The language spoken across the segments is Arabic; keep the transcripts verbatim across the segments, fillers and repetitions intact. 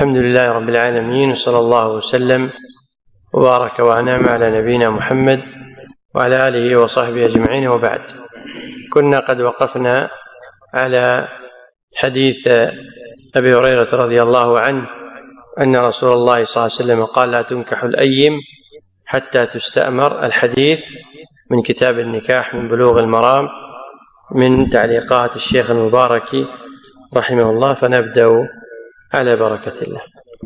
الحمد لله رب العالمين، وصلى الله وسلم وبارك وأنعم على نبينا محمد وعلى آله وصحبه أجمعين، وبعد. كنا قد وقفنا على حديث أبي هريرة رضي الله عنه أن رسول الله صلى الله عليه وسلم قال: لا تنكح الأيم حتى تستأمر. الحديث من كتاب النكاح من بلوغ المرام من تعليقات الشيخ المباركي رحمه الله، فنبدأ على بركة الله.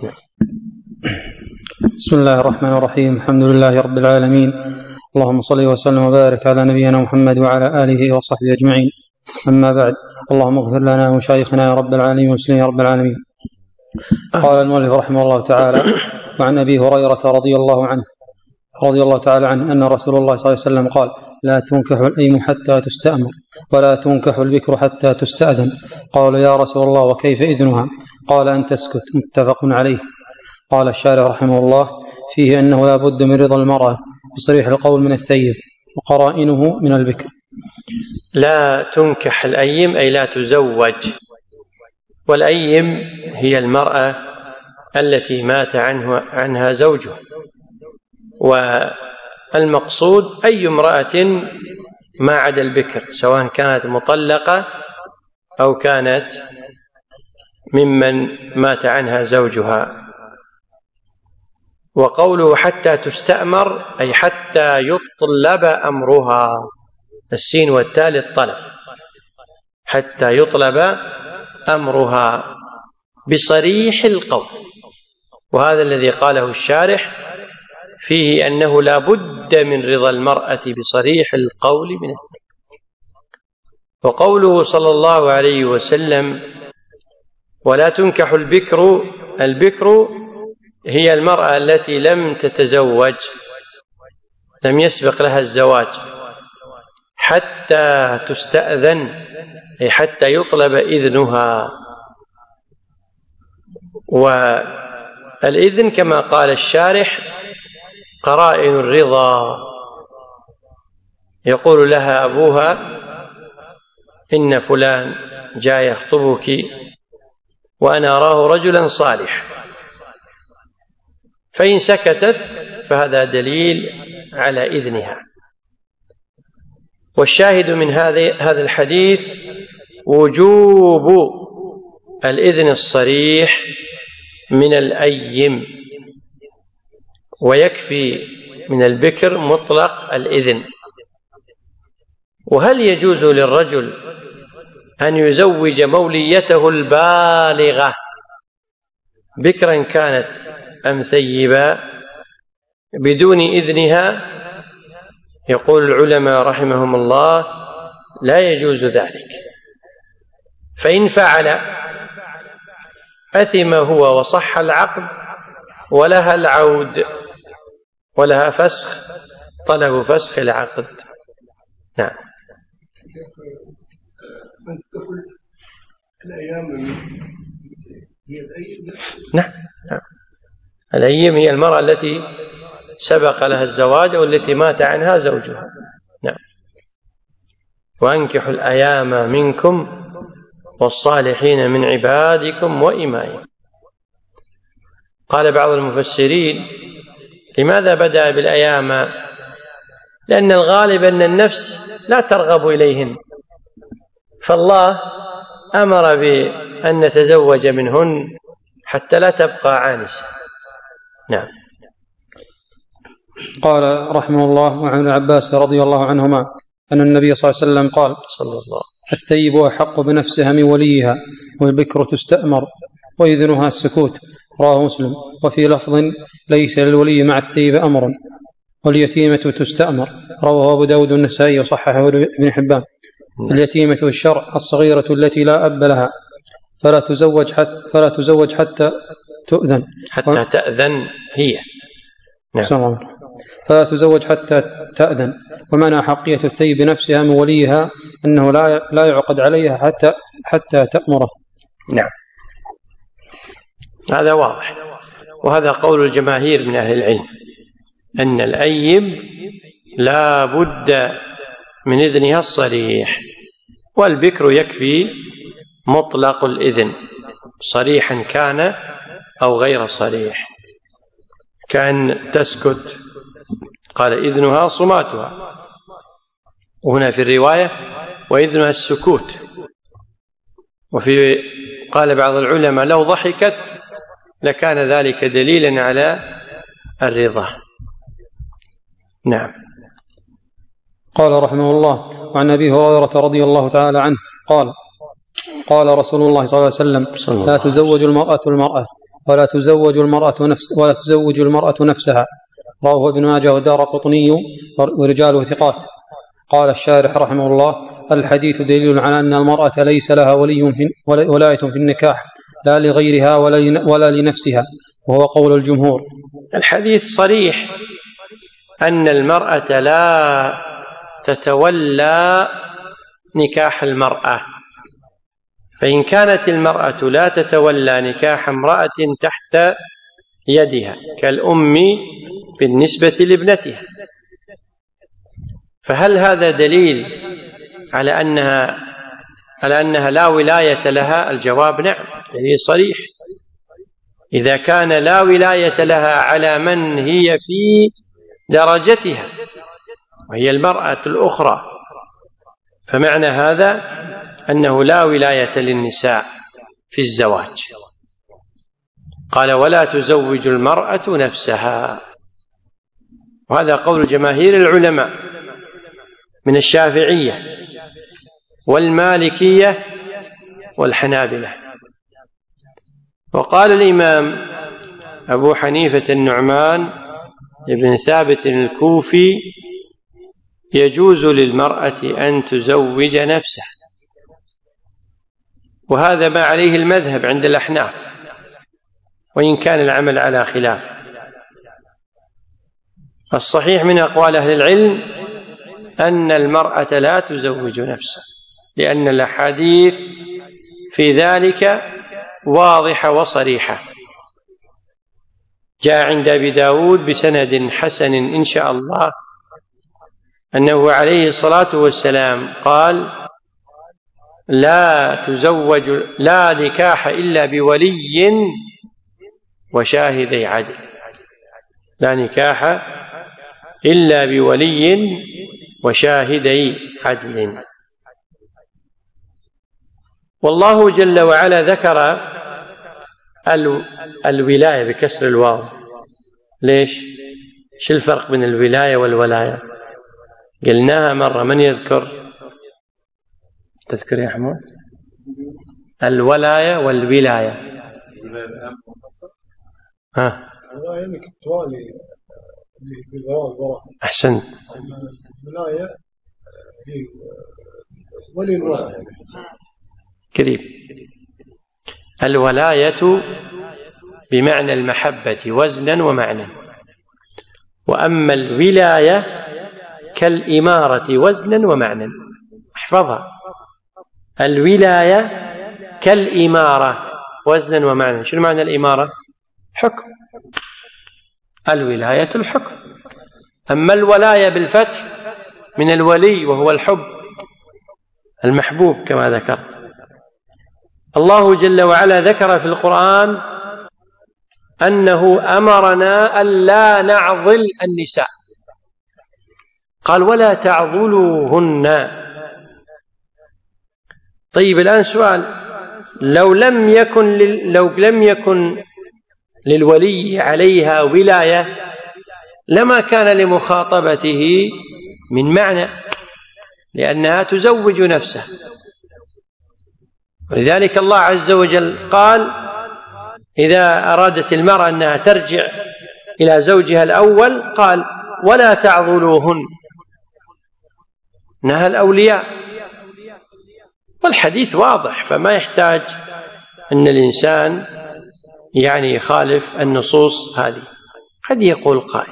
بسم الله الرحمن الرحيم. الحمد لله رب العالمين، اللهم صل وسلم وبارك على نبينا محمد وعلى آله وصحبه أجمعين. أما بعد، اللهم اغفر لنا ومشايخنا يا رب العالمين ومسلمين يا رب العالمين. قال المؤلف رحمه الله تعالى: وعن أبي هريرة رضي الله عنه رضي الله تعالى عنه أن رسول الله صلى الله عليه وسلم قال: لا تنكح الأيم حتى تستأمر، ولا تنكح البكر حتى تستأذن. قالوا: يا رسول الله وكيف إذنها؟ قال: أن تسكت. متفق عليه. قال الشارح رحمه الله: فيه أنه لا بد من رضا المرأة بصريح القول من الثيب، وقرائنه من البكر. لا تنكح الأيم أي لا تزوج، والأيم هي المرأة التي مات عنه عنها زوجها، والمقصود أي امرأة ما عدا البكر، سواء كانت مطلقة أو كانت ممن مات عنها زوجها. وقوله حتى تستأمر أي حتى يطلب أمرها، السين والتاء للطلب، حتى يطلب أمرها بصريح القول. وهذا الذي قاله الشارح فيه أنه لا بد من رضا المرأة بصريح القول من الثيب. وقوله صلى الله عليه وسلم: ولا تنكح البكر، البكر هي المرأة التي لم تتزوج، لم يسبق لها الزواج، حتى تستأذن أي حتى يطلب إذنها. والإذن كما قال الشارح قرائن الرضا، يقول لها أبوها: إن فلان جاء يخطبك وأنا أراه رجلا صالح، فإن سكتت فهذا دليل على إذنها. والشاهد من هذا الحديث وجوب الإذن الصريح من الأيم، ويكفي من البكر مطلق الإذن. وهل يجوز للرجل أن يزوج موليته البالغة بكرا كانت أم ثيبا بدون إذنها؟ يقول العلماء رحمهم الله: لا يجوز ذلك، فإن فعل أثم هو وصح العقد، ولها العود، ولها فسخ، طلب فسخ العقد. نعم. نعم. نعم. الأيم هي المرأة التي سبق لها الزواج والتي مات عنها زوجها. نعم. وأنكحوا الأيام منكم والصالحين من عبادكم وإمائكم. قال بعض المفسرين: لماذا بدأ بالأيام؟ لأن الغالب أن النفس لا ترغب إليهن، فالله أمر بأن نتزوج منهن حتى لا تبقى عانسة. نعم. قال رحمه الله: وعن ابن عباس رضي الله عنهما أن النبي صلى الله عليه وسلم قال: صلى الله الثيب أحق بنفسها من وليها، والبكر تستأمر وإذنها السكوت. رواه مسلم. وفي لفظ: ليس للولي مع الثيب أمر، واليتيمة تستأمر. رواه أبو داود والنسائي وصححه ابن حبان. اليتيمة الشرع الصغيرة التي لا أب لها، فلا تزوج حتى فلا تزوج حتى تؤذن حتى و... تأذن هي. نعم. فلا تزوج حتى تأذن. ومعنى حقية الثيب نفسها من وليها أنه لا لا يعقد عليها حتى حتى تأمره. نعم، هذا واضح، وهذا قول الجماهير من أهل العلم أن الأيم لا بد من إذنها الصريح، والبكر يكفي مطلق الإذن صريحا كان أو غير صريح، كأن تسكت، قال إذنها صماتها، وهنا في الرواية وإذنها السكوت. وفي قال بعض العلماء لو ضحكت لكان ذلك دليلا على الرضا. نعم. قال رحمه الله: وعن أبي هريرة رضي الله تعالى عنه قال: قال رسول الله صلى الله عليه وسلم: لا تزوج المرأة المرأة ولا تزوج المرأة نفس ولا تزوج المرأة نفسها. رواه ابن ماجه ودار قطني ورجاله ثقات. قال الشارح رحمه الله: الحديث دليل على أن المرأة ليس لها ولي في ولاية في النكاح، لا لغيرها ولا لنفسها، وهو قول الجمهور. الحديث صريح أن المرأة لا تتولى نكاح المرأة، فإن كانت المرأة لا تتولى نكاح امرأة تحت يدها كالأم بالنسبة لابنتها، فهل هذا دليل على أنها على أنها لا ولاية لها؟ الجواب نعم، دليل صريح. إذا كان لا ولاية لها على من هي في درجتها وهي المرأة الأخرى، فمعنى هذا أنه لا ولاية للنساء في الزواج. قال: ولا تزوج المرأة نفسها، وهذا قول جماهير العلماء من الشافعية والمالكية والحنابلة. وقال الإمام أبو حنيفة النعمان بن ثابت الكوفي: يجوز للمرأة أن تزوج نفسها، وهذا ما عليه المذهب عند الأحناف، وإن كان العمل على خلاف. الصحيح من أقوال أهل العلم أن المرأة لا تزوج نفسها، لأن الأحاديث في ذلك واضحة وصريحة. جاء عند أبي داود بسند حسن إن شاء الله أنه عليه الصلاة والسلام قال: لا تزوج لا نكاح إلا بولي وشاهدي عدل، لا نكاح إلا بولي وشاهدي عدل. والله جل وعلا ذكر الولاية بكسر الواو. ليش؟ شو الفرق بين الولاية والولاية؟ قلناها مرة، من يذكر؟ تذكر يا حمود؟ الولاية والولاية. ها؟ الولاية انك توالي بالوراء. أحسنت. الولاية هي ولي الولاية قريب. الولاية بمعنى المحبة وزنا ومعنى، وأما الولاية كالإمارة وزنا ومعنى. احفظها: الولاية كالإمارة وزنا ومعنى. شنو معنى الإمارة؟ حكم. الولاية الحكم. أما الولاية بالفتح من الولي وهو الحب المحبوب كما ذكرت. الله جل وعلا ذكر في القرآن أنه أمرنا ألا نعضل النساء، قال: ولا تعضلوهن. طيب الآن سؤال: لو لم يكن لل... لو لم يكن للولي عليها ولاية لما كان لمخاطبته من معنى، لأنها تزوج نفسها. ولذلك الله عز وجل قال: إذا أرادت المرأة أنها ترجع إلى زوجها الأول قال: ولا تعضلوهن، إنها الأولياء. والحديث واضح، فما يحتاج أن الإنسان يعني يخالف النصوص هذه. قد يقول قائل: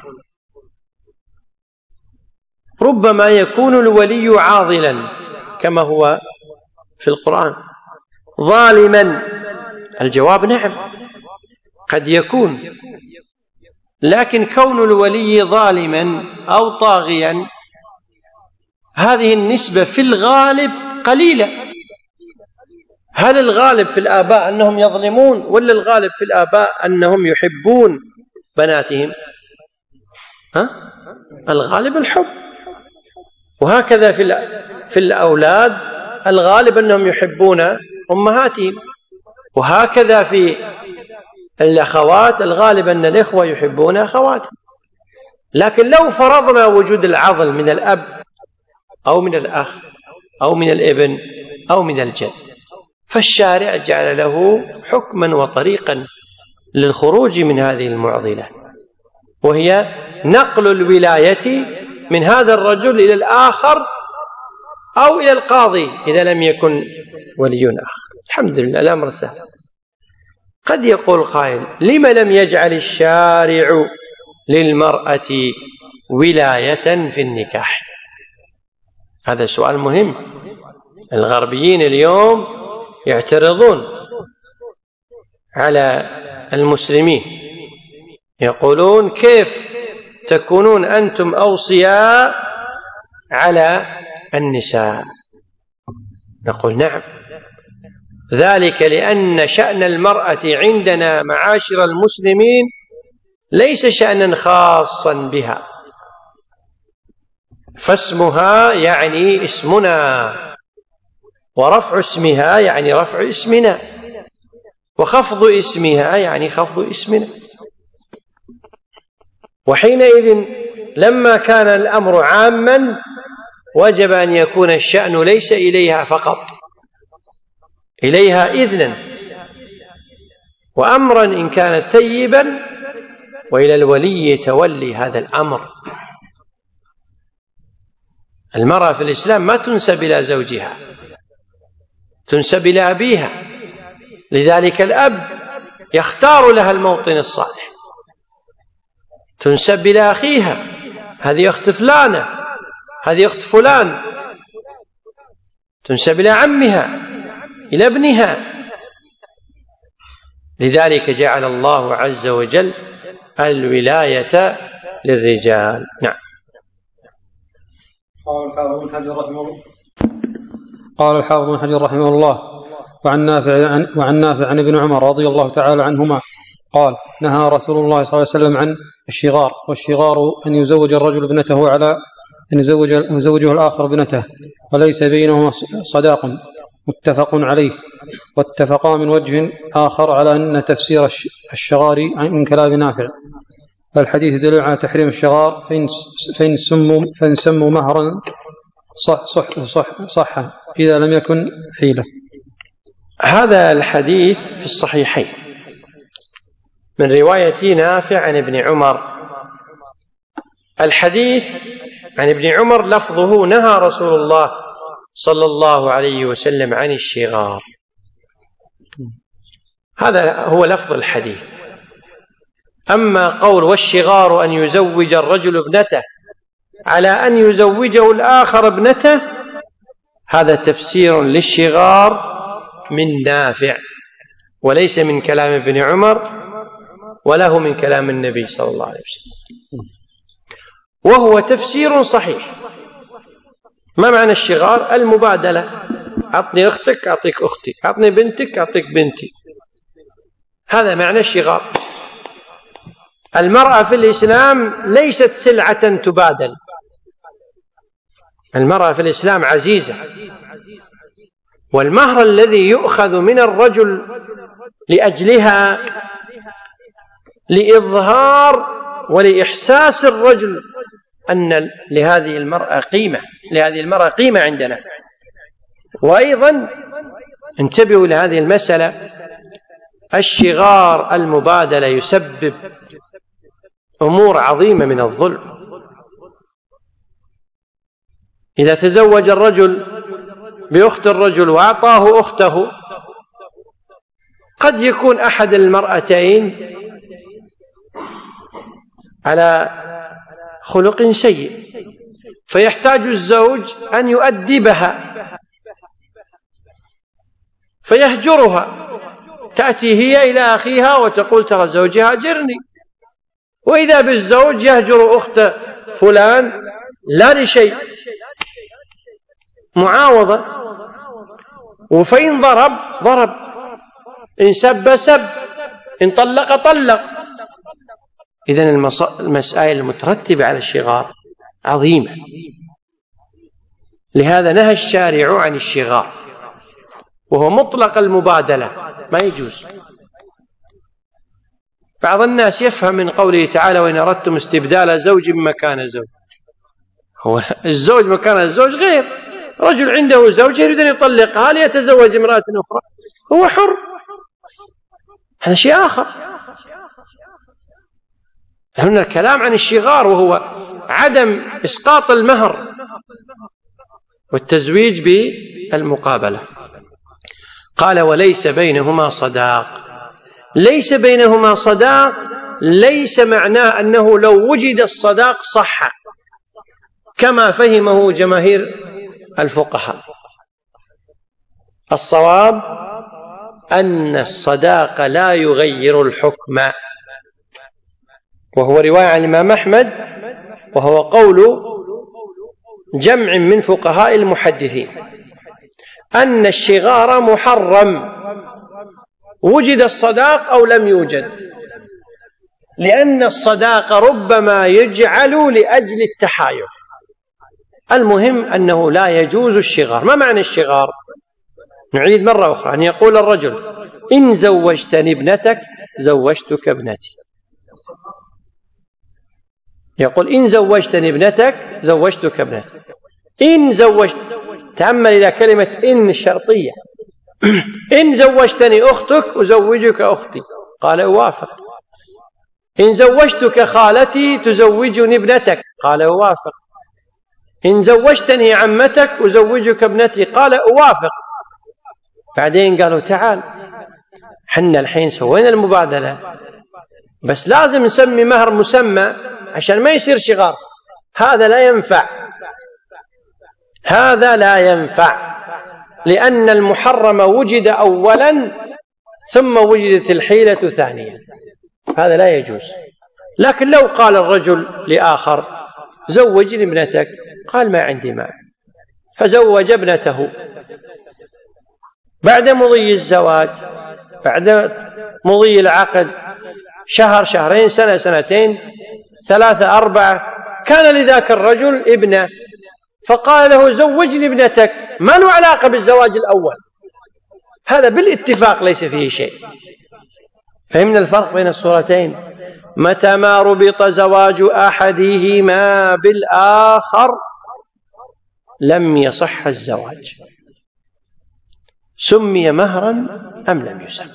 ربما يكون الولي عاضلا كما هو في القرآن، ظالما. الجواب نعم، قد يكون، لكن كون الولي ظالما أو طاغيا هذه النسبة في الغالب قليلة. هل الغالب في الآباء أنهم يظلمون ولا الغالب في الآباء أنهم يحبون بناتهم؟ ها؟ الغالب الحب. وهكذا في في الأولاد الغالب أنهم يحبون أمهاتهم، وهكذا في الأخوات الغالب أن الإخوة يحبون أخواتهم. لكن لو فرضنا وجود العضل من الأب أو من الأخ أو من الابن أو من الجد، فالشارع جعل له حكما وطريقا للخروج من هذه المعضلة، وهي نقل الولاية من هذا الرجل إلى الآخر أو إلى القاضي إذا لم يكن ولي آخر. الحمد لله الأمر سهل. قد يقول قائل: لما لم يجعل الشارع للمرأة ولاية في النكاح؟ هذا سؤال مهم. الغربيين اليوم يعترضون على المسلمين، يقولون: كيف تكونون أنتم أوصياء على النساء؟ نقول: نعم، ذلك لأن شأن المرأة عندنا معاشر المسلمين ليس شأنا خاصا بها، فاسمها يعني اسمنا، ورفع اسمها يعني رفع اسمنا، وخفض اسمها يعني خفض اسمنا. وحينئذ لما كان الأمر عاما وجب أن يكون الشأن ليس إليها فقط، إليها إذنا وأمرا إن كانت ثيبا، وإلى الولي تولي هذا الأمر. المرأة في الإسلام ما تنسب إلى زوجها، تنسب إلى أبيها، لذلك الأب يختار لها الموطن الصالح. تنسب إلى أخيها: هذه أخت فلانة، هذه أخت فلان. تنسب إلى عمها، إلى ابنها. لذلك جعل الله عز وجل الولاية للرجال. نعم. قال الحافظ بن حجر رحمه الله قال الحافظ بن حجر رحمه الله وعن نافع عن, وعن نافع عن ابن عمر رضي الله تعالى عنهما قال: نهى رسول الله صلى الله عليه وسلم عن الشغار، والشغار أن يزوج الرجل ابنته على أن يزوج يزوجه الآخر ابنته وليس بينهما صداق، متفق عليه. واتفقا من وجه آخر على أن تفسير الشغار من كلام نافع، فالحديث يدل على تحريم الشغار فإن سموا فإن سموا مهرا صح صح صح صح إذا لم يكن حيلة. هذا الحديث في الصحيحين من رواية نافع عن ابن عمر. الحديث عن ابن عمر لفظه: نهى رسول الله صلى الله عليه وسلم عن الشغار. هذا هو لفظ الحديث. أما قول والشغار أن يزوج الرجل ابنته على أن يزوجه الآخر ابنته، هذا تفسير للشغار من نافع، وليس من كلام ابن عمر وله من كلام النبي صلى الله عليه وسلم، وهو تفسير صحيح. ما معنى الشغار؟ المبادلة. أعطني أختك أعطيك أختي، أعطني بنتك أعطيك بنتي، هذا معنى الشغار. المرأة في الإسلام ليست سلعة تبادل، المرأة في الإسلام عزيزة، والمهر الذي يؤخذ من الرجل لأجلها لإظهار ولإحساس الرجل أن لهذه المرأة قيمة، لهذه المرأة قيمة عندنا. وأيضا انتبهوا لهذه المسألة: الشغار المبادلة يسبب أمور عظيمة من الظلم. إذا تزوج الرجل بأخت الرجل وأعطاه أخته، قد يكون أحد المرأتين على خلق سيء، فيحتاج الزوج أن يؤدبها فيهجرها، تأتي هي إلى أخيها وتقول: ترى زوجي هاجرني. وإذا بالزوج يهجر أخت فلان لا لشيء، معاوضة. وفإن ضرب ضرب، إن سب سب، إن طلق طلق. إذن المسائل المترتبة على الشغار عظيمة، لهذا نهى الشارع عن الشغار، وهو مطلق المبادلة، ما يجوز. بعض الناس يفهم من قوله تعالى وإن أردتم استبدال زوج مكان زوج، هو الزوج مكان الزوج غير، رجل عنده زوجة يريد أن يطلقها ليتزوج امرأة أخرى، هو حر، هذا شيء آخر. هنا الكلام عن الشغار، وهو عدم إسقاط المهر والتزويج بالمقابلة. قال وليس بينهما صداق. ليس بينهما صداق ليس معناه أنه لو وجد الصداق صح كما فهمه جماهير الفقهاء. الصواب أن الصداق لا يغير الحكم، وهو رواية عن الإمام أحمد، وهو قول جمع من فقهاء المحدثين، أن الشغار محرم وجد الصداق أو لم يوجد، لأن الصداق ربما يجعل لأجل التحايل. المهم أنه لا يجوز الشغار. ما معنى الشغار؟ نعيد مرة أخرى، أن يقول الرجل إن زوجتني ابنتك زوجتك ابنتي، يقول إن زوجتني ابنتك زوجتك ابنتي. إن زوجت، تأمل إلى كلمة إن الشرطية، إن زوجتني أختك أزوجك أختي، قال أوافق. إن زوجتك خالتي تزوجني ابنتك، قال أوافق. إن زوجتني عمتك أزوجك ابنتي، قال أوافق. بعدين قالوا تعال حنا الحين سوينا المبادلة، بس لازم نسمي مهر مسمى عشان ما يصير شغار. هذا لا ينفع، هذا لا ينفع، لأن المحرم وجد أولا ثم وجدت الحيلة ثانيا، هذا لا يجوز. لكن لو قال الرجل لآخر زوجني ابنتك، قال ما عندي مانع، فزوج ابنته، بعد مضي الزواج، بعد مضي العقد، شهر شهرين سنة سنتين ثلاثة أربعة، كان لذاك الرجل ابنة، فقال له زوجني ابنتك، ما له علاقة بالزواج الأول، هذا بالاتفاق ليس فيه شيء. فهمنا الفرق بين الصورتين؟ متى ما ربط زواج أحدهما بالآخر لم يصح الزواج، سمي مهرا أم لم يسمى.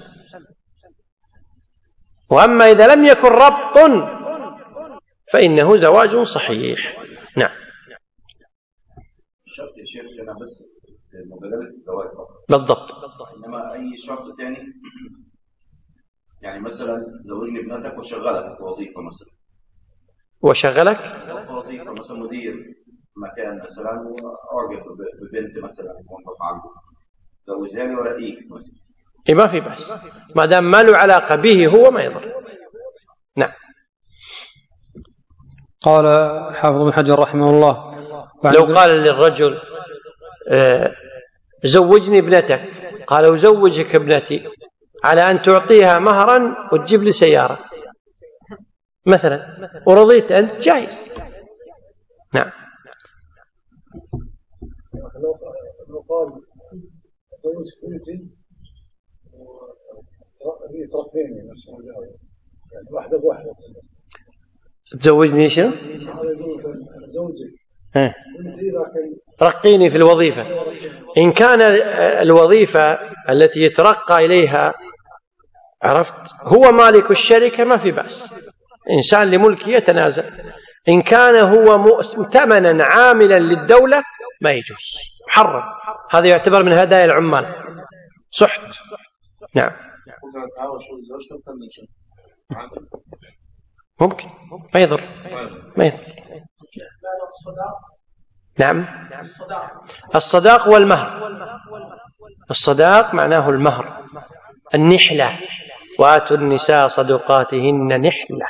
وأما إذا لم يكن ربط فإنه زواج صحيح. نعم. الشرط يا شيخ أنا بس مبادلة الزواج فقط. بالضبط. إنما أي شرط تاني، يعني مثلا زوجني ابنتك وشغلك في وظيفة مثلا. وشغلك؟ في وظيفة مثلا مدير مكان مثلا، وأعجب ببنت مثلا موظف عنده، زوجاني ورقيق مثلا. إيه ما في بأس، ما دام ما له علاقة به هو ما يضر. نعم. قال الحافظ ابن حجر رحمه الله لو قال للرجل آه زوجني ابنتك، قال أزوجك ابنتي على أن تعطيها مهرا وتجيب لي سيارة مثلا، ورضيت أنت، جائز. نعم. لو قال زوج بنتي هي تربيني نفس يعني واحدة بواحدة، تزوجني شنو؟ هذا يقول زوجي ها. بنتي لكن رقيني في الوظيفة. إن كان الوظيفة التي يترقى إليها عرفت هو مالك الشركة ما في بأس، إنسان لملكه يتنازل. إن كان هو مؤتمنا عاملا للدولة ما يجوز، محرم، هذا يعتبر من هدايا العمال، سحت. نعم. ممكن، ما يضر، ما يضر. نعم. الصداق والمهر، الصداق معناه المهر، النحلة، وآتوا النساء صدقاتهن نحلة.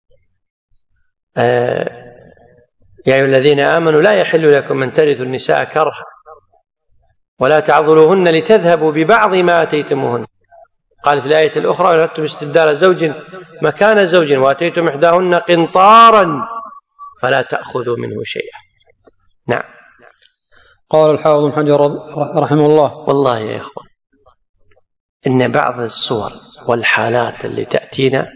آه يا أيها الذين آمنوا لا يحل لكم أن ترثوا النساء كرها ولا تعضلوهن لتذهبوا ببعض ما آتيتموهن. قال في الآية الأخرى: إن أردتم استبدال زوج مكان زوج وآتيتم إحداهن قنطارا فلا تأخذوا منه شيئا. نعم. قال الحافظ ابن حجر رحمه الله: والله يا إخوان إن بعض الصور والحالات اللي تأتينا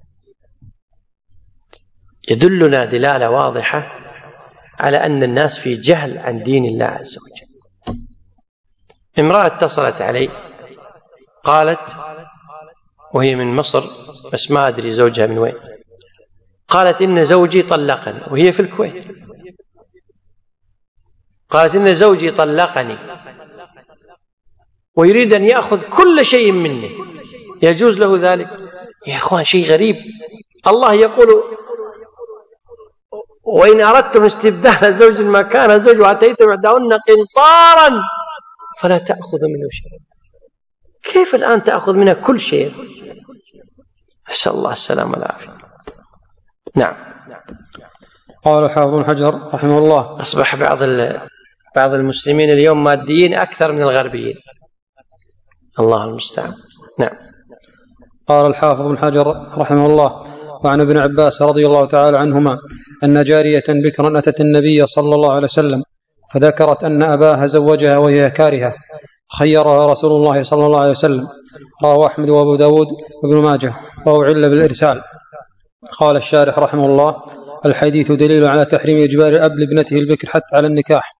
يدلنا دلالة واضحة على أن الناس في جهل عن دين الله عز وجل. امرأة اتصلت علي قالت، وهي من مصر بس ما أدري زوجها من وين، قالت: إن زوجي طلقني، وهي في الكويت. قالت: إن زوجي طلقني ويريد أن يأخذ كل شيء مني، يجوز له ذلك؟ يا إخوان شيء غريب. الله يقول: وإن أردتم استبدال زوج مكان زوج وآتيتم إحداهن قنطارا فلا تأخذوا منه شيء. كيف الآن تأخذ منها كل شيء؟ أسأل الله السلامة والعافية. نعم. قال حافظ بن حجر رحمه الله: أصبح بعض بعض المسلمين اليوم ماديين أكثر من الغربيين، الله المستعان. نعم. قال الحافظ بن حجر رحمه الله: وعن ابن عباس رضي الله تعالى عنهما أن جارية بكرا أتت النبي صلى الله عليه وسلم فذكرت أن أباها زوجها وهي كارهة، خيرها رسول الله صلى الله عليه وسلم. رواه أحمد وأبو داود وابن ماجه وأعل بالإرسال. قال الشارح رحمه الله: الحديث دليل على تحريم إجبار الأب لابنته البكر حتى على النكاح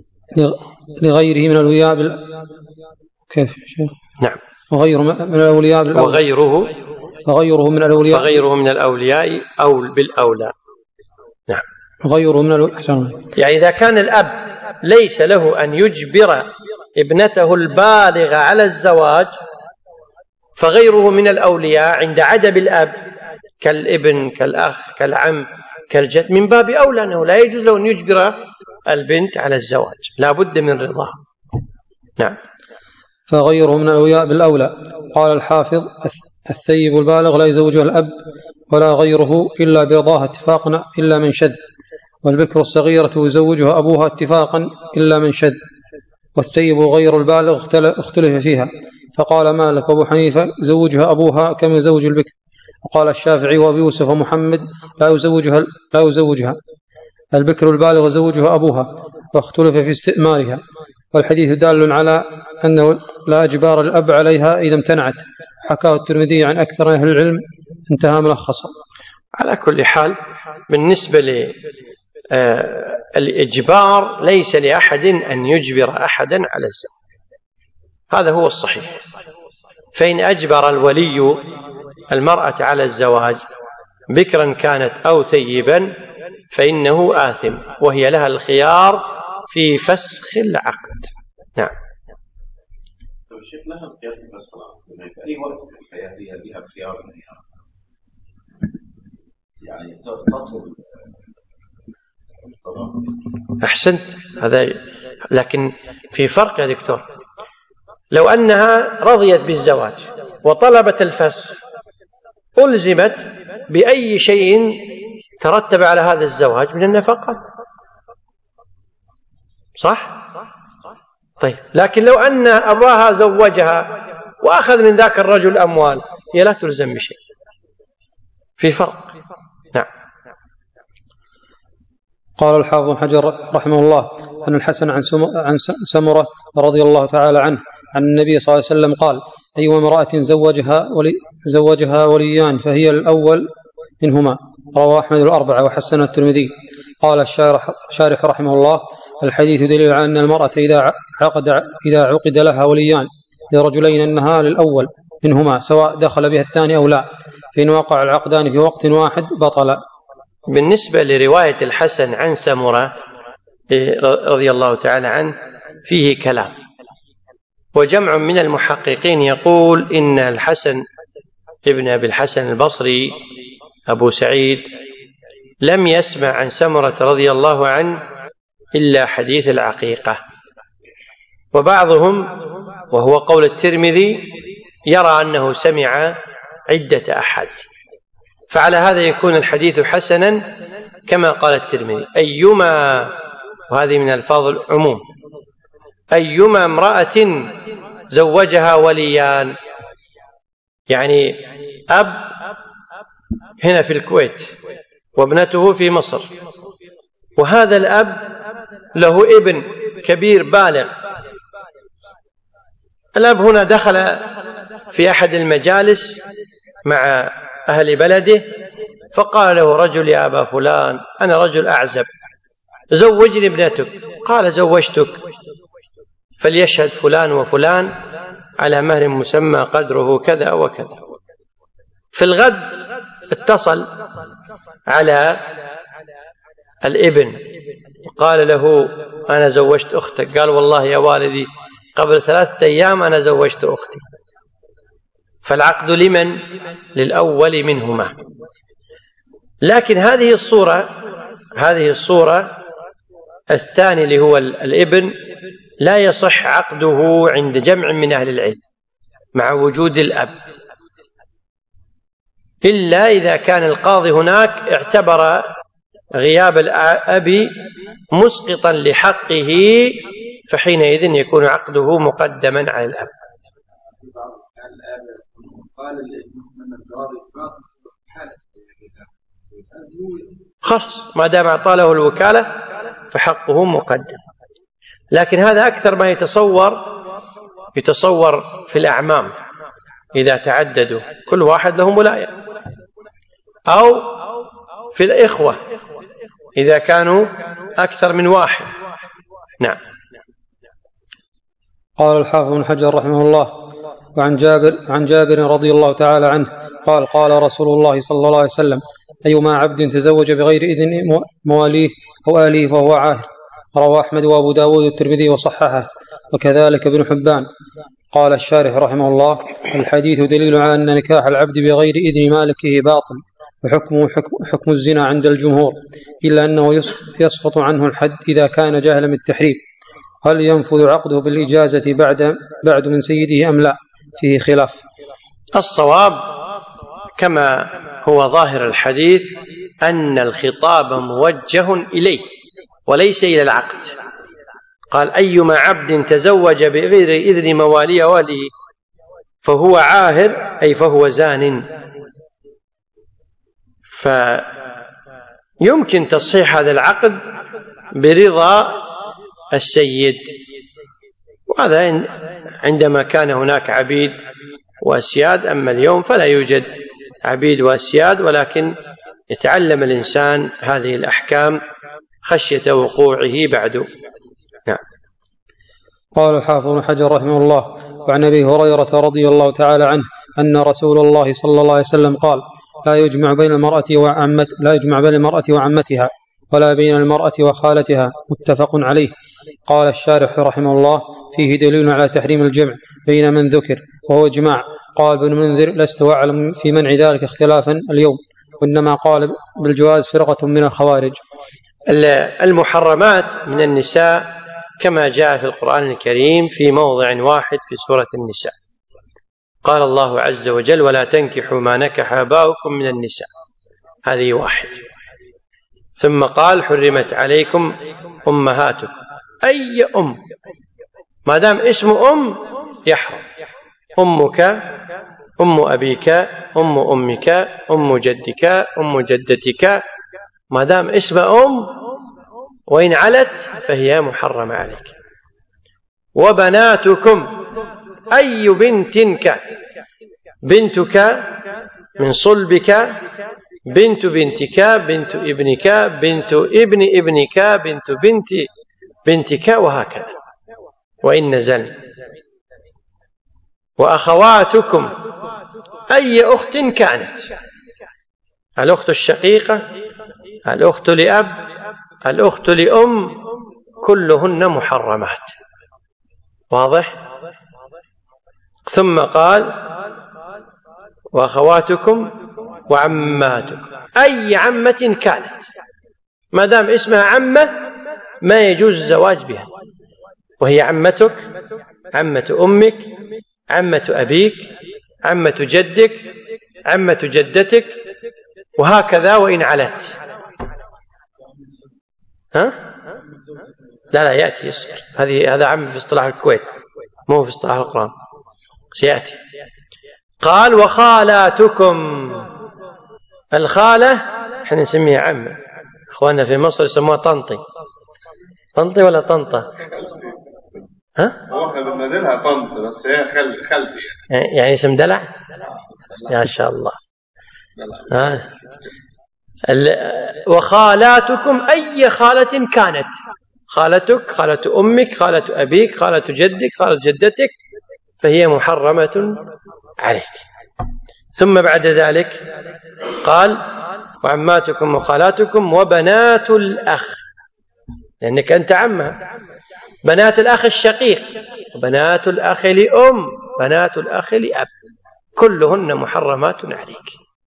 لغيره من الأولياء بال... كيف نعم وغيره من الأولياء بالأولى. وغيره وغيره من الأولياء وغيره من الأولياء أو بالأولى. نعم. وغيره من الأولياء. يعني إذا كان الأب ليس له أن يجبر ابنته البالغة على الزواج، فغيره من الأولياء عند عدم الأب كالابن كالأخ كالعم كالجد من باب أولى أنه لا يجوز له أن يجبر البنت على الزواج، لا بد من رضاها. نعم. فغيره من الأولياء بالأولى. قال الحافظ: الثيب البالغ لا يزوجها الأب ولا غيره إلا برضاها اتفاقا إلا من شذ، والبكر الصغيرة يزوجها أبوها اتفاقا إلا من شذ، والثيب غير البالغ اختلف فيها، فقال مالك وأبو حنيفة زوجها أبوها كما يزوج البكر، وقال الشافعي وأبي يوسف ومحمد لا يزوجها لا يزوجها البكر البالغ زوجها أبوها، واختلف في استئمارها. والحديث دال على أنه لا إجبار الأب عليها إذا امتنعت، حكاه الترمذي عن أكثر أهل العلم، انتهى ملخصا. على كل حال بالنسبة للإجبار ليس لأحد أن يجبر أحدا على الزواج، هذا هو الصحيح. فإن أجبر الولي المرأة على الزواج بكرا كانت أو ثيبا فإنه آثم، وهي لها الخيار في فسخ العقد. نعم. شيخ لها الخيار في فسخ العقد في أي وقت في الحياة هي لها الخيار يعني تطلب. أحسنت هذا، لكن في فرق يا دكتور. لو أنها رضيت بالزواج وطلبت الفسخ ألزمت بأي شيء ترتب على هذا الزواج من النفقات، صح؟ طيب، لكن لو أن أباها زوجها وأخذ من ذاك الرجل أموال هي لا تلزم بشيء، في فرق. نعم. قال الحافظ حجر رحمه الله أن الحسن عن عن سمرة رضي الله تعالى عنه عن النبي صلى الله عليه وسلم قال: أي امرأة زوجها ولي زوجها وليان فهي الأول منهما. رواه أحمد الأربعة وحسن الترمذي. قال الشارح شارح رحمه الله: الحديث دليل على أن المرأة إذا عقد إذا عقد لها وليان لرجلين أنها للأول منهما سواء دخل بها الثاني أو لا، فإن وقع العقدان في وقت واحد بطل. بالنسبة لرواية الحسن عن سمرة رضي الله تعالى عنه فيه كلام، وجمع من المحققين يقول إن الحسن ابن أبي الحسن البصري أبو سعيد لم يسمع عن سمرة رضي الله عنه إلا حديث العقيقة، وبعضهم وهو قول الترمذي يرى أنه سمع عدة أحاديث، فعلى هذا يكون الحديث حسنا كما قال الترمذي: أيما، وهذه من الفاظ العموم، أيما امرأة زوجها وليان، يعني أب هنا في الكويت وابنته في مصر، وهذا الأب له ابن كبير بالغ. الأب هنا دخل في أحد المجالس مع أهل بلده فقال له رجل: يا أبا فلان، أنا رجل أعزب، زوجني ابنتك. قال: زوجتك، فليشهد فلان وفلان على مهر مسمى قدره كذا وكذا. في الغد اتصل على الابن وقال له: أنا زوجت أختك. قال: والله يا والدي قبل ثلاثة أيام أنا زوجت أختي. فالعقد لمن؟ للأول منهما. لكن هذه الصورة هذه الصورة الثاني اللي هو الابن لا يصح عقده عند جمع من أهل العلم مع وجود الأب، إلا إذا كان القاضي هناك اعتبر غياب الأب مسقطا لحقه، فحينئذ يكون عقده مقدما على الأب. خلاص ما دام أعطى له الوكالة فحقه مقدم. لكن هذا أكثر ما يتصور يتصور في الأعمام إذا تعددوا كل واحد له ولاية، أو في الإخوة إذا كانوا أكثر من واحد. نعم. قال الحافظ بن حجر رحمه الله: وعن جابر عن جابر رضي الله تعالى عنه قال: قال رسول الله صلى الله عليه وسلم: أيما عبد تزوج بغير إذن مواليه أو آليه فهو عاهر. رواه أحمد وأبو داود والترمذي وصححه، وكذلك ابن حبان. قال الشارح رحمه الله: الحديث دليل على أن نكاح العبد بغير إذن مالكه باطل، وحكمه حكم, حكم الزنا عند الجمهور، إلا أنه يسقط عنه الحد إذا كان جاهلا بالتحريم. هل ينفذ عقده بالإجازة بعد بعد من سيده أم لا؟ فيه خلاف. الصواب كما هو ظاهر الحديث أن الخطاب موجه إليه وليس إلى العقد. قال: أيما عبد تزوج بغير إذن مواليه واليه فهو عاهر، أي فهو زان. فيمكن تصحيح هذا العقد برضا السيد، وهذا عندما كان هناك عبيد وأسياد. أما اليوم فلا يوجد عبيد وأسياد، ولكن يتعلم الإنسان هذه الأحكام خشية وقوعه بعد. نعم. قال الحافظ بن حجر رحمه الله: وعن أبي هريرة رضي الله تعالى عنه أن رسول الله صلى الله عليه وسلم قال: لا يجمع بين المرأة وعمت لا يجمع بين المرأة وعمتها ولا بين المرأة وخالتها. متفق عليه. قال الشارح رحمه الله: فيه دليل على تحريم الجمع بين من ذكر وهو إجماع. قال ابن منذر: لست أعلم في منع ذلك اختلافا اليوم، وإنما قال بالجواز فرقة من الخوارج. المحرمات من النساء كما جاء في القرآن الكريم في موضع واحد في سورة النساء. قال الله عز وجل: ولا تنكحوا ما نكح آباؤكم من النساء. هذه واحد. ثم قال: حرمت عليكم أمهاتكم. أي أم ما دام اسم أم يحرم. أمك، أم أبيك، أم أمك، أم جدك، أم جدتك، ما دام اسم أم وإن علت فهي محرمة عليك. وبناتكم، أي بنت كان، بنتك من صلبك، بنت بنتك، بنت ابنك، بنت ابن ابنك، بنت بنت بنتك، وهكذا وإن نزل. وأخواتكم، أي أخت كانت، الأخت الشقيقة، الأخت لأب، الأخت لأم، كلهن محرمات. واضح؟ ثم قال: وأخواتكم وعماتكم، أي عمة كانت، ما دام اسمها عمة ما يجوز الزواج بها، وهي عمتك، عمة أمك، عمة أبيك، عمة جدك، عمة جدتك، وهكذا وإن علت. ها؟ لا لا يأتي يصبر، هذه هذا عام في اصطلاح الكويت مو في اصطلاح القرآن، سيأتي. قال وخالاتكم، الخالة احنا نسميها عمة، اخواننا في مصر يسموها طنطي، طنطي ولا طنطة؟ ها؟ هو احنا بننادلها طنط بس هي خل... خالتي يعني. يعني اسم دلع؟ يا شاء الله. ها؟ وخالاتكم أي خالة كانت، خالتك، خالة أمك، خالة أبيك، خالة جدك، خالة جدتك، فهي محرمة عليك. ثم بعد ذلك قال وعماتكم وخالاتكم وبنات الأخ، لأنك أنت عمها، بنات الأخ الشقيق، وبنات الأخ لأم، بنات الأخ لأب، كلهن محرمات عليك.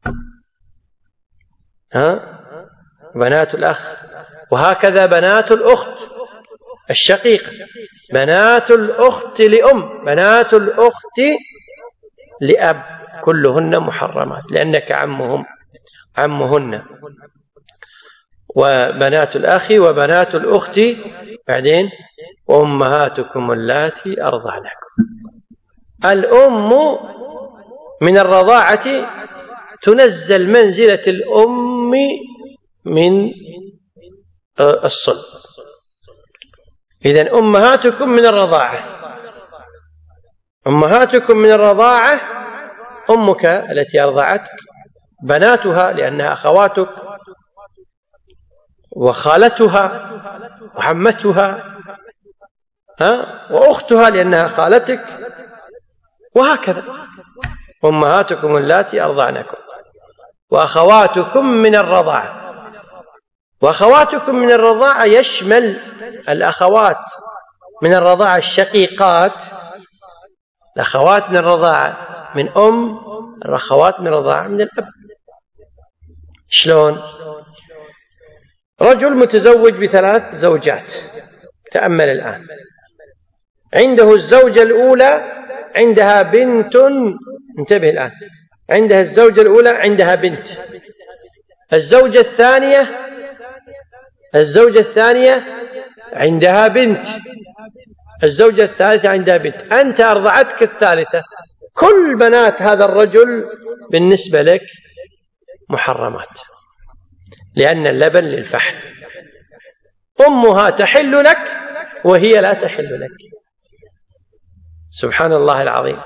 ها؟ بنات الأخ، وهكذا بنات الأخت الشقيقة، بنات الأخت لأم، بنات الأخت لأب، كلهن محرمات لأنك عمهم عمهن. وبنات الأخ وبنات الأخت، بعدين وأمهاتكم اللاتي أرضعنكم. الأم من الرضاعة تنزل منزلة الأم من الصلب، إذن أمهاتكم من الرضاعة، أمهاتكم من الرضاعة أمك التي أرضعتك، بناتها لأنها أخواتك، وخالتها وعمتها، ها؟ وأختها لأنها خالتك، وهكذا. أمهاتكم اللاتي أرضعنكم وأخواتكم من الرضاعة. وأخواتكم من الرضاعة يشمل الأخوات من الرضاعة الشقيقات، الأخوات من الرضاعة من أم، الأخوات من الرضاعة من الأب. شلون؟ رجل متزوج بثلاث زوجات، تأمل الآن، عنده الزوجة الأولى عندها بنت، انتبه الآن، عندها الزوجة الأولى عندها بنت، الزوجة الثانية الزوجة الثانية عندها بنت، الزوجة الثالثة عندها بنت، أنت أرضعتك الثالثة، كل بنات هذا الرجل بالنسبة لك محرمات، لأن اللبن للفحل، أمها تحل لك وهي لا تحل لك. سبحان الله العظيم.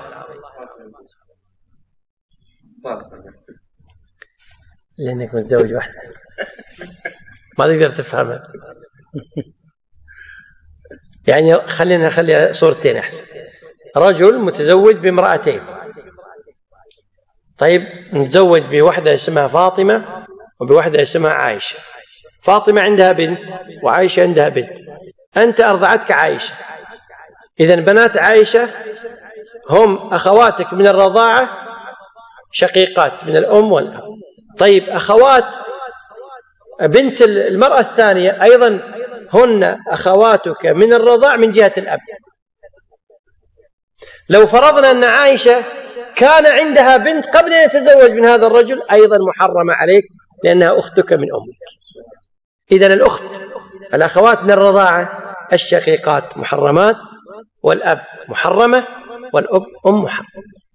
لأنك متزوج واحدة ما تقدر تفهمها. يعني خلينا نخلي صورتين أحسن. رجل متزوج بامرأتين، طيب متزوج بواحدة اسمها فاطمة وبواحدة اسمها عائشة. فاطمة عندها بنت وعائشة عندها بنت، أنت أرضعتك عائشة، إذن بنات عائشة هم أخواتك من الرضاعة شقيقات من الأم والأب. طيب أخوات بنت المرأة الثانية أيضا هن أخواتك من الرضاع من جهة الأب. لو فرضنا أن عائشة كان عندها بنت قبل أن يتزوج من هذا الرجل أيضا محرمة عليك لأنها أختك من أمك. إذن الأخت الأخوات من الرضاعة الشقيقات محرمات، والأب محرمة، والأب أم محرمة.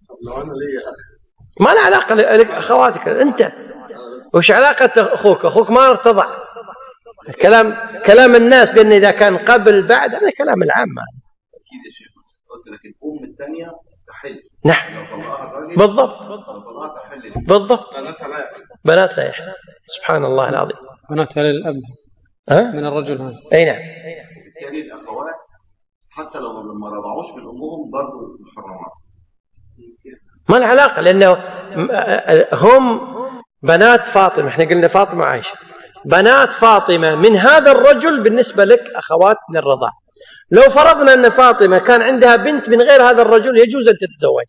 ما له علاقة لك أخواتك أنت، وش علاقة أخوك؟ أخوك ما ارتضع. كلام كلام الناس بأن إذا كان قبل بعد، هذا كلام العامة. أكيد يا شيخ، قلت لك الأم الثانية تحل. نعم بالضبط بالضبط، بنات لا يحل. سبحان الله العظيم. بناتها للأب أه؟ من الرجل هذا. أي نعم. بالتالي الأخوات حتى لو لما رضعوش من أمهم برضو محرمات. ما العلاقة، لأنه هم بنات فاطمة، احنا قلنا فاطمة وعائشة، بنات فاطمة من هذا الرجل بالنسبة لك أخوات من الرضاعة. لو فرضنا أن فاطمة كان عندها بنت من غير هذا الرجل يجوز أن تتزوج.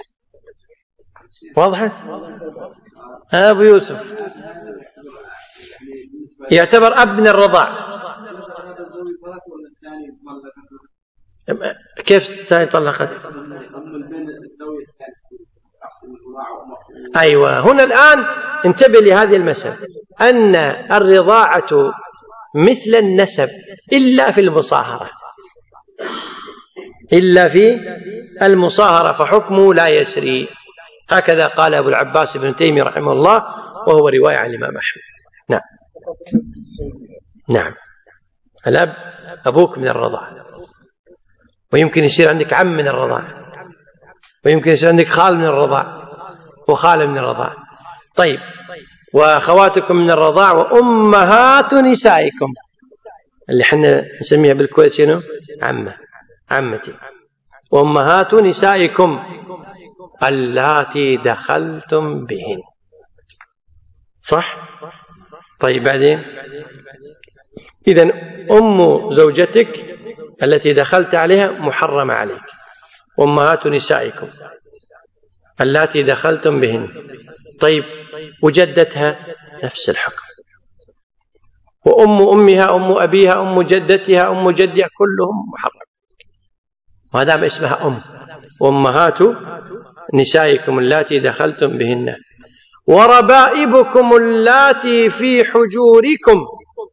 واضحة؟ أبو يوسف يعتبر أب من الرضاع. كيف الثاني طلقت؟ أيوة، هنا الآن انتبه لهذه المسألة، أن الرضاعة مثل النسب إلا في المصاهرة، إلا في المصاهرة فحكمه لا يسري. هكذا قال أبو العباس بن تيمية رحمه الله، وهو رواية عن الإمام أحمد. نعم نعم. الأب أبوك من الرضاعة، ويمكن يصير عندك عم من الرضاعة، ويمكن يصير عندك خال من الرضاعة وخالة من الرضاعة. طيب، وأخواتكم من الرضاعة وأمهات نسائكم اللي حنا نسميها بالكويت شنو؟ عمة، عمتي. وأمهات نسائكم اللاتي دخلتم بهن. صح؟ طيب بعدين، إذن أم زوجتك التي دخلت عليها محرمة عليك. وأمهات نسائكم اللاتي دخلتم بهن. طيب، وجدتها نفس الحكم، وأم أمها، أم أبيها، أم جدتها، أم جدها، كلهم محرم ما دام اسمها أم. وأمهات نسائكم اللاتي دخلتم بهن وربائبكم اللاتي في حجوركم.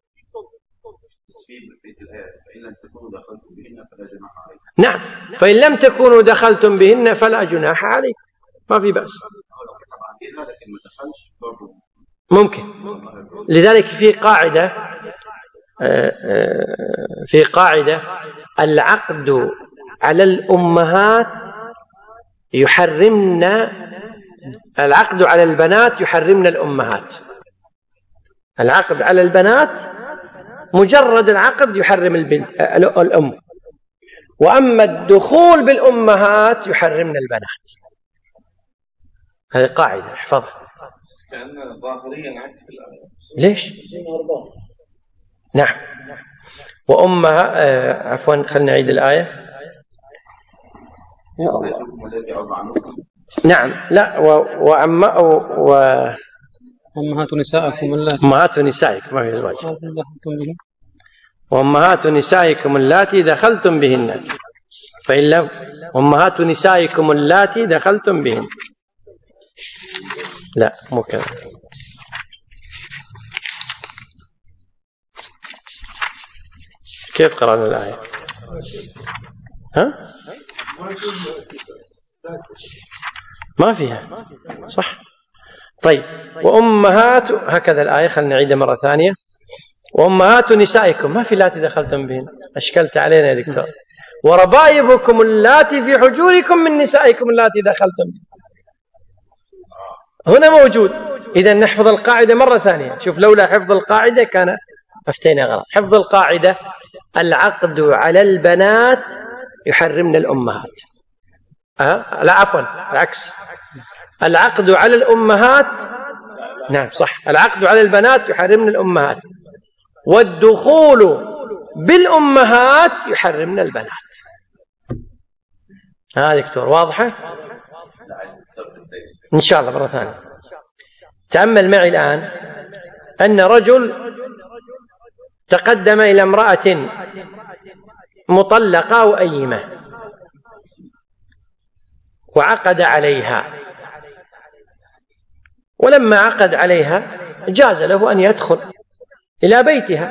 نعم، فإن لم تكونوا دخلتم بهن فلا جناح عليكم، ما في بأس، ممكن. لذلك في قاعدة في قاعدة العقد على الأمهات يحرمن، العقد على البنات يحرمن الأمهات. العقد على البنات مجرد العقد يحرم البنت الأم، وأما الدخول بالأمهات يحرمن البنات. هذه قاعدة احفظها. كأن ظاهريا عكس الآية. ليش؟ نعم. وأمها آه عفوا خلنا نعيد الآية. نعم، لا وأم و أمهات نسائكم اللاتي أمهات نسائكم ما في زواج. وأمهات نسائكم اللاتي دخلتم بهن. فإن لم أمهات نسائكم اللاتي دخلتم بهن. لا مو كذا. كيف قرأنا الآية؟ ها؟ ما فيها صح. طيب، وأمهات هكذا الآية، خلنا نعيدها مرة ثانية. وأمهات نسائكم ما في اللاتي دخلتم بهن، أشكلت علينا يا دكتور. وربائبكم اللاتي في حجوركم من نسائكم اللاتي دخلتم بهن هنا موجود. إذا نحفظ القاعدة مرة ثانية. شوف، لولا حفظ القاعدة كان أفتينا غلط. حفظ القاعدة: العقد على البنات يحرمن الأمهات. أه؟ لا عفوا العكس، العقد على الأمهات. نعم صح، العقد على البنات يحرمن الأمهات، والدخول بالأمهات يحرمن البنات. ها دكتور واضحة؟ إن شاء الله مرة ثانية. تأمل معي الآن أن رجل تقدم إلى امرأة مطلقة وأيمة وعقد عليها، ولما عقد عليها جاز له أن يدخل إلى بيتها،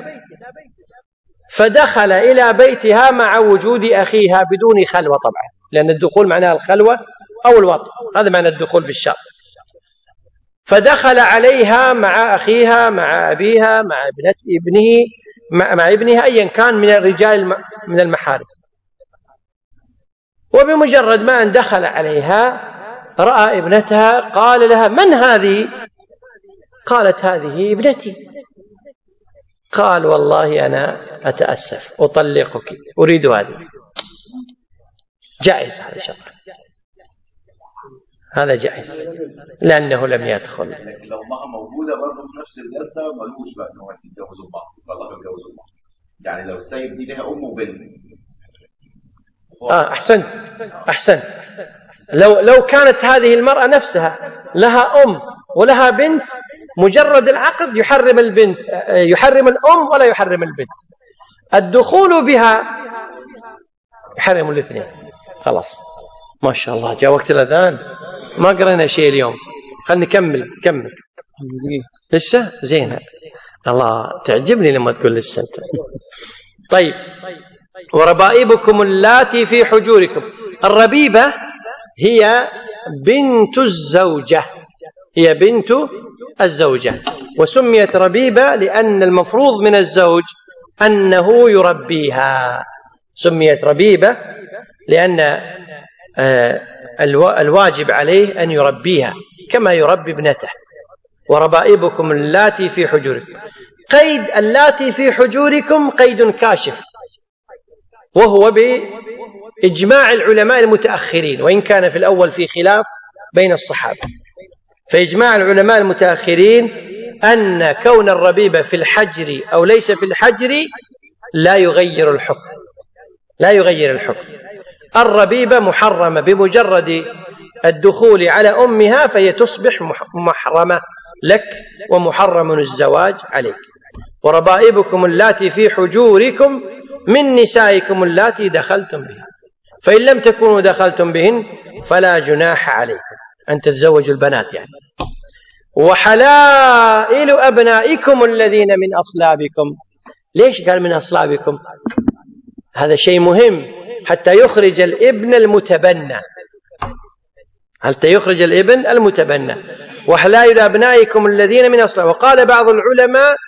فدخل إلى بيتها مع وجود أخيها بدون خلوة طبعا، لأن الدخول معناه الخلوة أو الوطء، هذا معنى الدخول في الشرع. فدخل عليها مع أخيها مع أبيها مع ابنة ابنه مع, مع ابنها أيا كان من الرجال من المحارم، وبمجرد ما أن دخل عليها رأى ابنتها قال لها: من هذه؟ قالت: هذه ابنتي. قال: والله أنا أتأسف أطلقك، أريد هذه. جائز هذا شرع، هذا جائز لأنه لم يدخل. لكن لو ما موجودة برضه في نفس الجلسة ملوش بقى إن هو يتجوزوا بعض، والله يتجوزوا بعض. يعني لو السيد دي لها أم وبنت. آه أحسنت أحسنت. لو لو كانت هذه المرأة نفسها لها أم ولها بنت، مجرد العقد يحرم البنت، يحرم الأم ولا يحرم البنت. الدخول بها يحرم الاثنين. خلاص ما شاء الله جاء وقت الأذان، ما قرأنا شيء اليوم. خلنا نكمل كمل لسه زين. الله تعجبني لما تقول لسه أنت. طيب، وربائبكم اللاتي في حجوركم. الربيبة هي بنت الزوجة، هي بنت الزوجة، وسميت ربيبة لأن المفروض من الزوج أنه يربيها. سميت ربيبة لأن الواجب عليه أن يربيها كما يربي ابنته. وربائبكم اللاتي في حجوركم. قيد اللاتي في حجوركم قيد كاشف، وهو بإجماع العلماء المتأخرين، وإن كان في الأول في خلاف بين الصحابة. فإجماع العلماء المتأخرين أن كون الربيبة في الحجر أو ليس في الحجر لا يغير الحكم، لا يغير الحكم. الربيبة محرمة بمجرد الدخول على أمها، فهي تصبح محرمة لك ومحرم الزواج عليك. وربائبكم اللاتي في حجوركم من نسائكم اللاتي دخلتم بهن، فإن لم تكونوا دخلتم بهن فلا جناح عليكم أن تتزوجوا البنات يعني. وحلائل أبنائكم الذين من أصلابكم. ليش قال من أصلابكم؟ هذا شيء مهم حتى يخرج الابن المتبنى، حتى يخرج الابن المتبنى. وحلائل أبنائكم الذين من أصلابكم. وقال بعض العلماء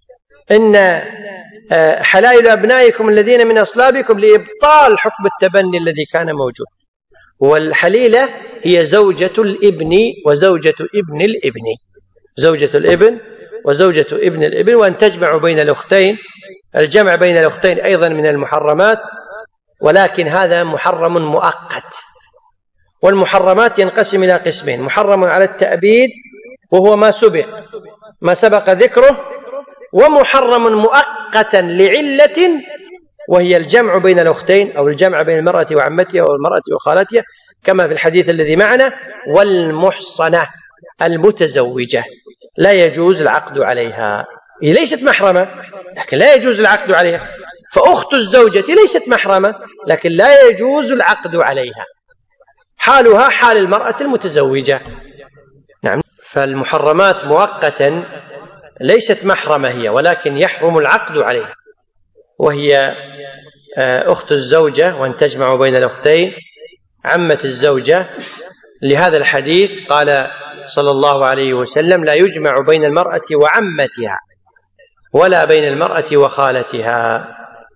إن حلائل أبنائكم الذين من أصلابكم لإبطال حكم التبني الذي كان موجود. والحليلة هي زوجة الابن وزوجة ابن الابن، زوجة الابن وزوجة ابن الابن. وأن تجمع بين الأختين، الجمع بين الأختين أيضا من المحرمات، ولكن هذا محرم مؤقت. والمحرمات ينقسم إلى قسمين: محرم على التأبيد وهو ما سبق ما سبق ذكره، ومحرم مؤقتا لعلة وهي الجمع بين الأختين أو الجمع بين المرأة وعمتها أو المرأة وخالتها، كما في الحديث الذي معنا: والمحصنة المتزوجة لا يجوز العقد عليها. هي ليست محرمة لكن لا يجوز العقد عليها. فأخت الزوجة ليست محرمة لكن لا يجوز العقد عليها، حالها حال المرأة المتزوجة. نعم. فالمحرمات مؤقتا ليست محرمة هي، ولكن يحرم العقد عليها، وهي أخت الزوجة، وأن تجمع بين الأختين، عمة الزوجة. لهذا الحديث قال صلى الله عليه وسلم: لا يجمع بين المرأة وعمتها ولا بين المرأة وخالتها.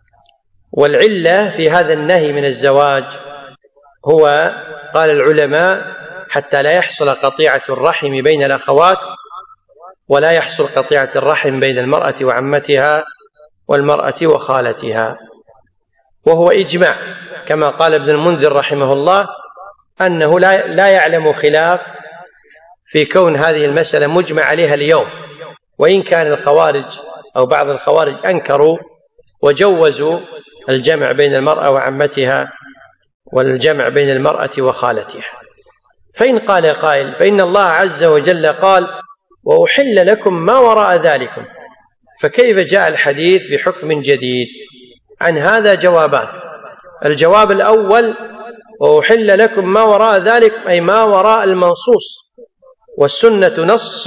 والعلة في هذا النهي من الزواج هو، قال العلماء، حتى لا يحصل قطيعة الرحم بين الأخوات، ولا يحصل قطيعة الرحم بين المرأة وعمتها والمرأة وخالتها. وهو إجماع كما قال ابن المنذر رحمه الله أنه لا, لا يعلم خلاف في كون هذه المسألة مجمع عليها اليوم، وإن كان الخوارج أو بعض الخوارج أنكروا وجوزوا الجمع بين المرأة وعمتها والجمع بين المرأة وخالتها. فإن قال قائل: فإن الله عز وجل قال: وأحل لكم ما وراء ذلكم، فكيف جاء الحديث بحكم جديد؟ عن هذا جوابان. الجواب الأول: وأحل لكم ما وراء ذلك، أي ما وراء المنصوص، والسنة نص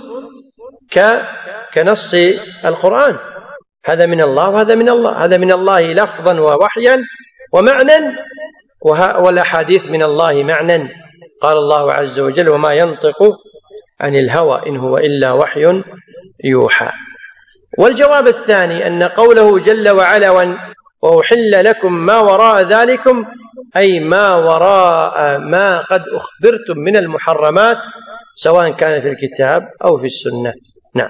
كنص القرآن، هذا من الله وهذا من الله، هذا من الله لفظا ووحيا ومعنى، والأحاديث من الله معنى. قال الله عز وجل: وما ينطق عن الهوى إن هو إلا وحي يوحى. والجواب الثاني أن قوله جل وعلا: وأحل لكم ما وراء ذلكم، أي ما وراء ما قد أخبرتم من المحرمات، سواء كان في الكتاب أو في السنة. نعم.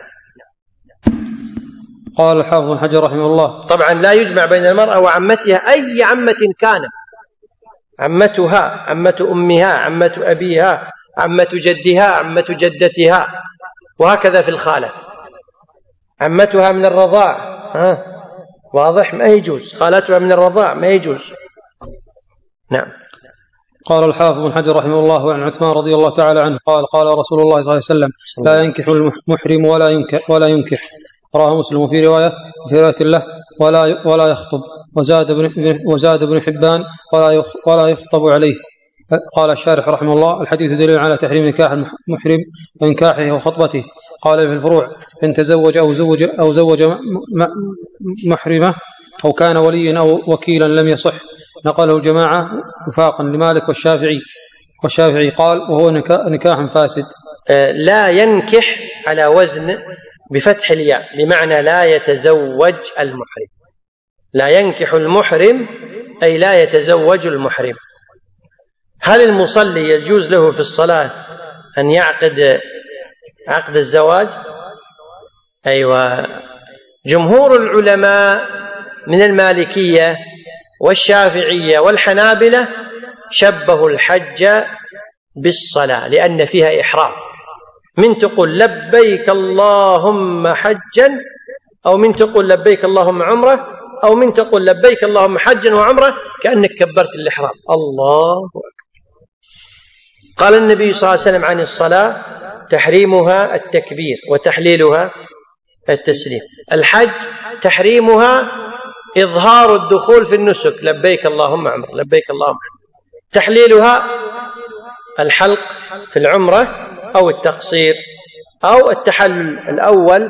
قال الحافظ ابن حجر رحمه الله: طبعا لا يجمع بين المرأة وعمتها، أي عمة كانت، عمتها، عمة أمها، عمة أبيها، عمة جدها، عمة جدتها، وهكذا في الخالة، عمتها من الرضاع، ها واضح، ما يجوز. خالتها من الرضاع ما يجوز. نعم. قال الحافظ ابن حجر رحمه الله: عن عثمان رضي الله تعالى عنه قال: قال رسول الله صلى الله عليه وسلم: لا ينكح المحرم ولا ينكح ولا ينكح. رواه مسلم في رواية في رواية له: ولا ولا يخطب. وزاد ابن وزاد ابن حبان: ولا ولا يخطب عليه. قال الشارح رحمه الله: الحديث دليل على تحريم نكاح المحرم وإنكاحه وخطبته. قال في الفروع: إن تزوج أو زوج أو زوج محرمة أو كان وليا أو وكيلا لم يصح. نقله الجماعة وفاقا لمالك والشافعي والشافعي قال: وهو نكاح فاسد. لا ينكح على وزن بفتح الياء، بمعنى لا يتزوج المحرم. لا ينكح المحرم أي لا يتزوج المحرم. هل المصلي يجوز له في الصلاة أن يعقد عقد الزواج؟ أيوة. جمهور العلماء من المالكية والشافعية والحنابلة شبهوا الحج بالصلاة لأن فيها إحرام. من تقول لبيك اللهم حجا، أو من تقول لبيك اللهم عمرة، أو من تقول لبيك اللهم حجا وعمرة، كأنك كبرت الإحرام. الله أكبر. قال النبي صلى الله عليه وسلم عن الصلاة: تحريمها التكبير وتحليلها التسليم. الحج تحريمها إظهار الدخول في النسك، لبيك اللهم عمرة لبيك اللهم عمرة. تحليلها الحلق في العمرة أو التقصير أو التحلل الأول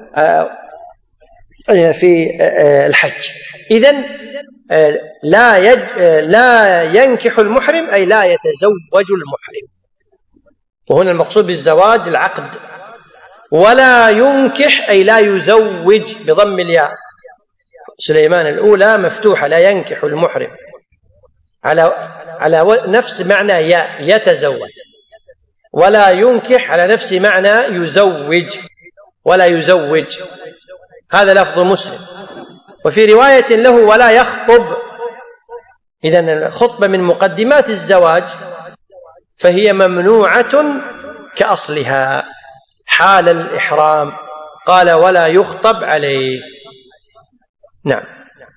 في الحج. إذن لا لا ينكح المحرم أي لا يتزوج المحرم، وهنا المقصود بالزواج العقد. ولا ينكح أي لا يزوج بضم الياء، سليمان الأولى مفتوحة، لا ينكح المحرم على على نفس معنى ياء يتزوج. ولا ينكح على نفس معنى يزوج، ولا يزوج، هذا لفظ مسلم. وفي رواية له: ولا يخطب. إذن الخطبة من مقدمات الزواج، فهي ممنوعة كأصلها حال الإحرام. قال: ولا يخطب عليه. نعم.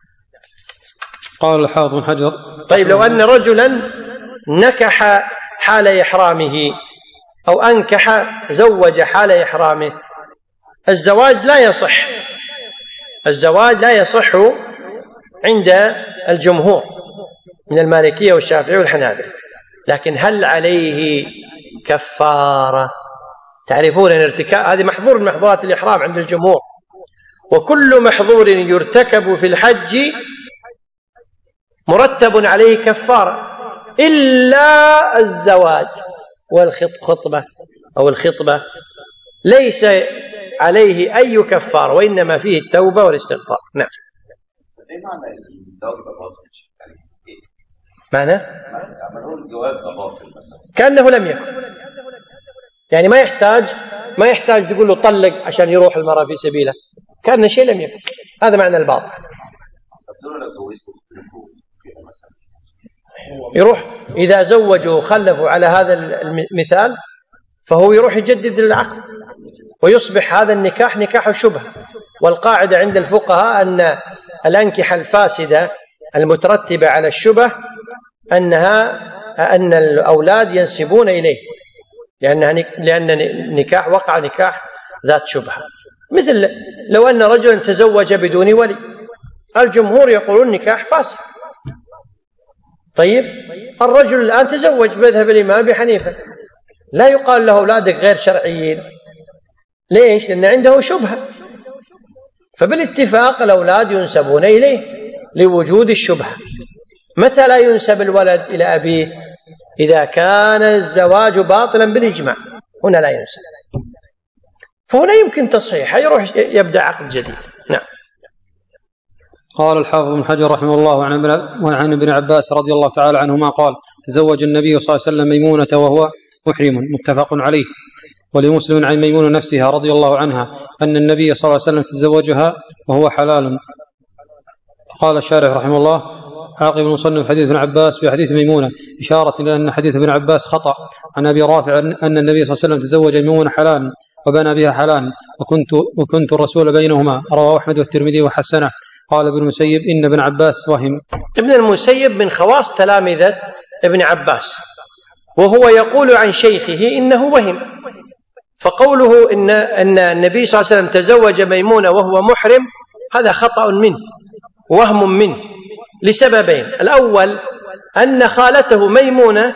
قال الحافظ بن حجر: طيب، لو أن رجلا نكح حال إحرامه أو أنكح زوج حال إحرامه، الزواج لا يصح. الزواج لا يصح عند الجمهور من المالكية والشافعية والحنابلة. لكن هل عليه كفارة؟ تعرفون أن ارتكاب هذه محظور من محظورات الإحرام عند الجمهور، وكل محظور يرتكب في الحج مرتب عليه كفارة إلا الزواج والخطبة أو الخطبة، ليس عليه أي كفارة، وإنما فيه التوبة والاستغفار. نعم. معنى؟ كأنه لم يكن، يعني ما يحتاج ما يحتاج تقول له طلق عشان يروح المرأة في سبيله، كأن شيء لم يكن. هذا معنى الباطل. يروح إذا زوجوا خلفوا على هذا المثال، فهو يروح يجدد العقد ويصبح هذا النكاح نكاح الشبهة. والقاعدة عند الفقهاء أن الأنكحة الفاسدة المترتبة على الشبه أنها أن الأولاد ينسبون إليه، لأنها لأن نكاح وقع نكاح ذات شبهة. مثل لو أن رجلا تزوج بدون ولي، الجمهور يقولون نكاح فاسد. طيب، الرجل الآن تزوج بمذهب الإمام أبي حنيفة، لا يقال له أولادك غير شرعيين. ليش؟ لأن عنده شبهة، فبالاتفاق الأولاد ينسبون إليه لوجود الشبهة. متى لا ينسب الولد إلى أبيه؟ إذا كان الزواج باطلا بالإجماع، هنا لا ينسب، فهنا يمكن تصحيح، يروح يبدأ عقد جديد. نعم. قال الحافظ بن حجر رحمه الله: وعن ابن عباس رضي الله تعالى عنهما قال: تزوج النبي صلى الله عليه وسلم ميمونة وهو محرم، متفق عليه. ولمسلم عن ميمونة نفسها رضي الله عنها أن النبي صلى الله عليه وسلم تزوجها وهو حلال. قال الشارح رحمه الله: عاقب المصنف حديث ابن عباس بحديث ميمونة إشارة إلى أن حديث ابن عباس خطأ عن أبي رافع أن النبي صلى الله عليه وسلم تزوج ميمونة حلال وبنى بها حلال، وكنت, وكنت الرسول بينهما. رواه أحمد والترمذي وحسنه. قال ابن المسيب: إن ابن عباس وهم. ابن المسيب من خواص تلامذة ابن عباس، وهو يقول عن شيخه إنه وهم. فقوله إن, أن النبي صلى الله عليه وسلم تزوج ميمونة وهو محرم، هذا خطأ منه، وهم منه، لسببين. الأول أن خالته ميمونة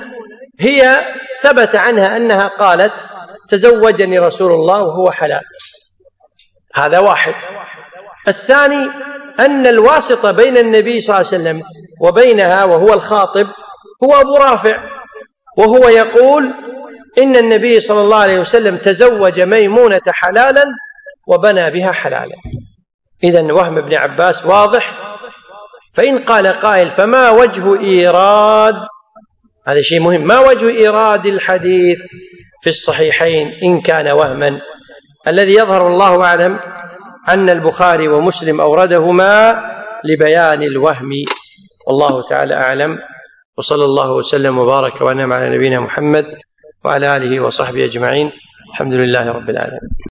هي ثبت عنها أنها قالت تزوجني رسول الله وهو حلال، هذا واحد. الثاني أن الواسطة بين النبي صلى الله عليه وسلم وبينها وهو الخاطب هو أبو رافع، وهو يقول إن النبي صلى الله عليه وسلم تزوج ميمونة حلالا وبنى بها حلالا. إذن وهم ابن عباس واضح. فإن قال قائل فما وجه إيراد، هذا شيء مهم، ما وجه إيراد الحديث في الصحيحين إن كان وهما؟ الذي يظهر الله أعلم أن البخاري ومسلم أوردهما لبيان الوهم، والله تعالى أعلم. وصلى الله وسلم وبارك وأنعم على نبينا محمد وعلى آله وصحبه أجمعين. الحمد لله رب العالمين.